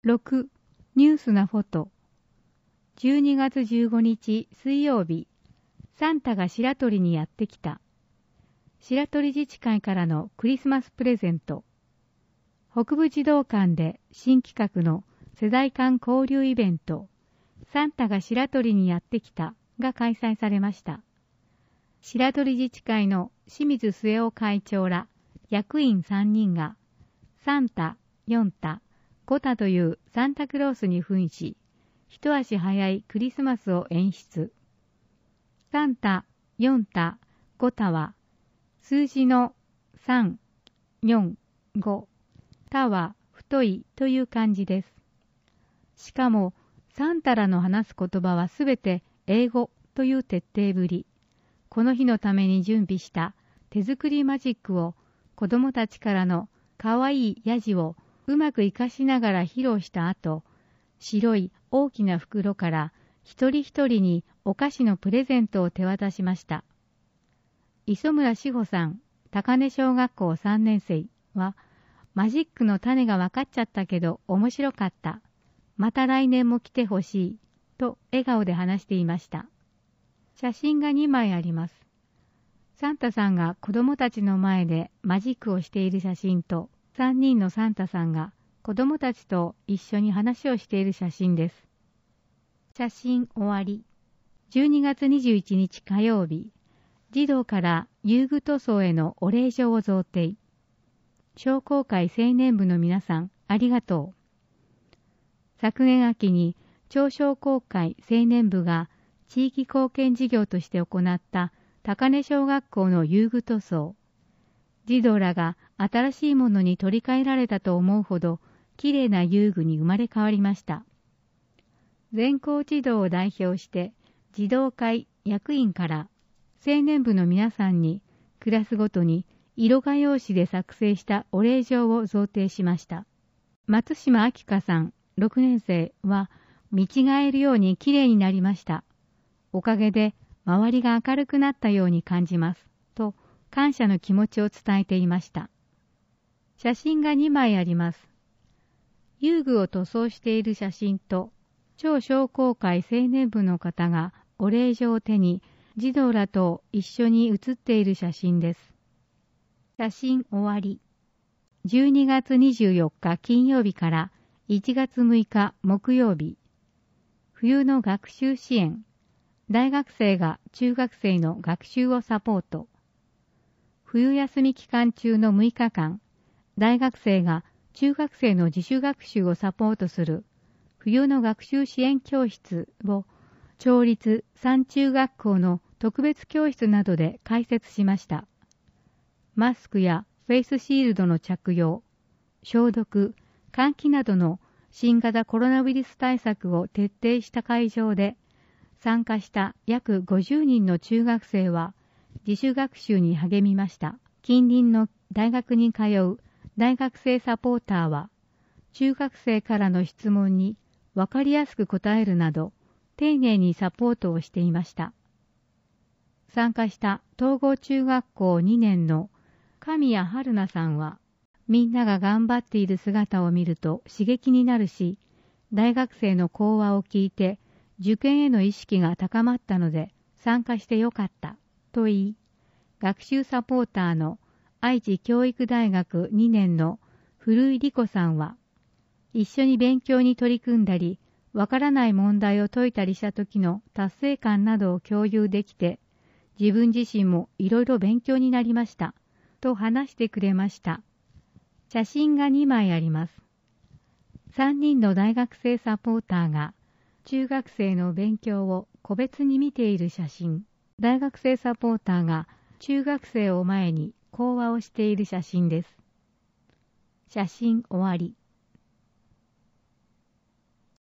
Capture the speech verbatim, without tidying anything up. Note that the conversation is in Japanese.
ろく. ニュースなフォト。じゅうにがつじゅうごにち水曜日、サンタが白鳥にやってきた。白鳥自治会からのクリスマスプレゼント。北部児童館で新企画の世代間交流イベント、サンタが白鳥にやってきたが開催されました。白鳥自治会の清水末男会長ら役員さんにんが、サンタ、ヨンタ、ゴタというサンタクロースに扮し、一足早いクリスマスを演出。サンタ、ヨンタ、ゴタは、数字のさん、よん、ご、タは太いという漢字です。しかも、サンタらの話す言葉はすべて英語という徹底ぶり。この日のために準備した手作りマジックを子供たちからのかわいいヤジをうまく活かしながら披露した後、白い大きな袋から一人一人にお菓子のプレゼントを手渡しました。磯村志保さん、高根小学校さんねん生は、マジックの種が分かっちゃったけど面白かった。また来年も来てほしい。と笑顔で話していました。写真がにまいあります。サンタさんが子供たちの前でマジックをしている写真と、さんにんのサンタさんが子供たちと一緒に話をしている写真です。写真終わり。じゅうにがつにじゅういちにち火曜日、児童から遊具塗装へのお礼状を贈呈。商工会青年部の皆さん、ありがとう。昨年秋に町商工会青年部が地域貢献事業として行った高根小学校の遊具塗装。児童らが新しいものに取り替えられたと思うほどきれいな遊具に生まれ変わりました。全校児童を代表して児童会役員から青年部の皆さんにクラスごとに色画用紙で作成したお礼状を贈呈しました。松島明香さん、ろくねん生は見違えるようにきれいになりました。おかげで周りが明るくなったように感じます。と感謝の気持ちを伝えていました。写真がにまいあります。遊具を塗装している写真と、町商工会青年部の方がお礼状を手に児童らと一緒に写っている写真です。写真終わり。じゅうにがつにじゅうよっか金曜日からいちがつむいか木曜日。冬の学習支援。大学生が中学生の学習をサポート。冬休み期間中のむいかかん、大学生が中学生の自主学習をサポートする冬の学習支援教室を町立三中学校の特別教室などで開設しました。マスクやフェイスシールドの着用、消毒、換気などの新型コロナウイルス対策を徹底した会場で、参加した約ごじゅうにんの中学生は自主学習に励みました。近隣の大学に通う大学生サポーターは、中学生からの質問に分かりやすく答えるなど、丁寧にサポートをしていました。参加した東郷中学校にねんの神谷春菜さんは、みんなが頑張っている姿を見ると刺激になるし、大学生の講話を聞いて、受験への意識が高まったので参加してよかったと言い、学習サポーターの愛知教育大学にねんの古井理子さんは、一緒に勉強に取り組んだり、わからない問題を解いたりした時の達成感などを共有できて、自分自身もいろいろ勉強になりましたと話してくれました。写真がにまいあります。さんにんの大学生サポーターが中学生の勉強を個別に見ている写真。大学生サポーターが中学生を前に講話をしている写真です。写真終わり。